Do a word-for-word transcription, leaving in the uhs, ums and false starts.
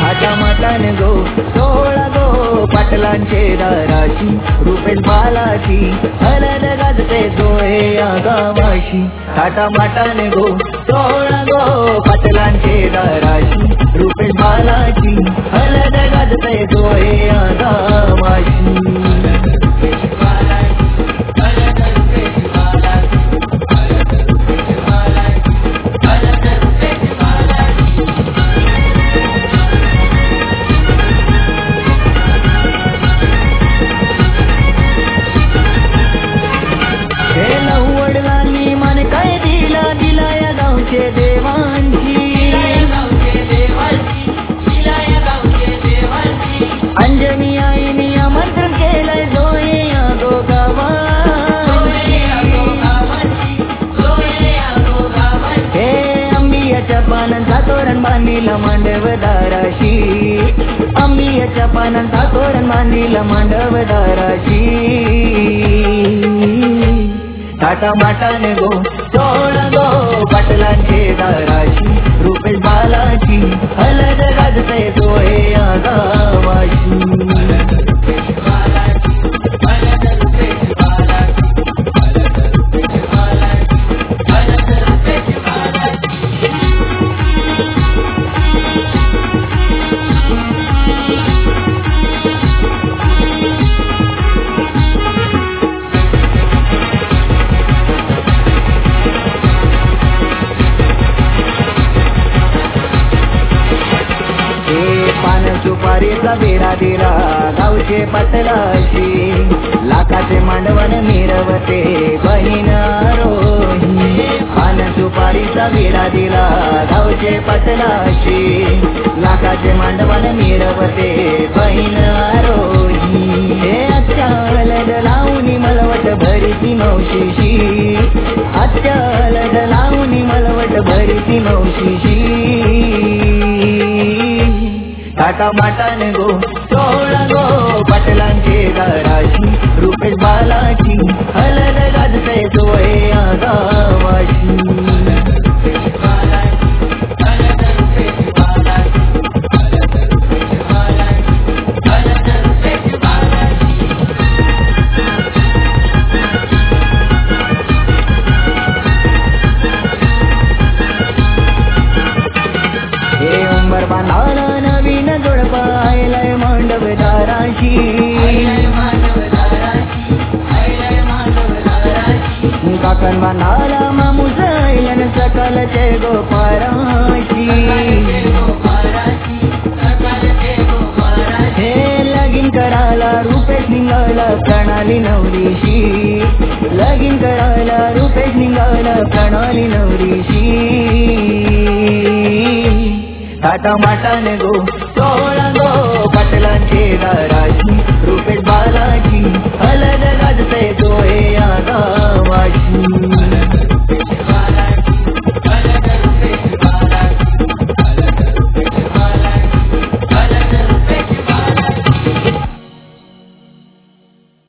थाटा माटाने गो सोहळा गो पाटलांचे दाराशी रुपेश बालाची हळद गाजते सोहे या गावाशी थाटा माटाने गो सोहळा गो पाटलांचे दाराशी रुपेश बालाची हळद गाजते सोहे या गावाशी अंजनी आईनी आमंत्रण केलंय जोहे या दोघावा हे अंबियाच्या पानांचा तोरण बांधीला मांडव दाराशी अंबियाच्या पानांचा तोरण बांधीला मांडव दाराशी थाटा माटाने गो सोहळा गो पाटलांचे दाराशी रुपेश बालाची हळद गाजते सोहे या गावाशी सुपारीचा बेरा दिला गावचे पाटलाशी लाखाचे मांडवन मिरवते बहीण आरोही पान सुपारीचा बेरा दिला गावचे पाटलाशी लाखाचे मांडवन मिरवते बहीण आरोही हे आजच्या हळद लावणी मलवट भरीती नवशीशी आजच्या हळद लावणी मलवट भरीती नवशीशी थाटा माटाने गो सोहळा गो पाटलांचे दाराशी रुपेश बालाची हळद गाजते सोहे या गावाशी हे उंबर बांधाला नवीन जोडपा आयलाय मांडव दाराशी काकण बांधाला मामूस आयलन सकलचे गोपाराशी हे लगीन करायला रुपेश निघाला प्रणाली नवरीशी लगीन करायला रुपेश निघाला प्रणाली नवरीशी थाटा माटाने गो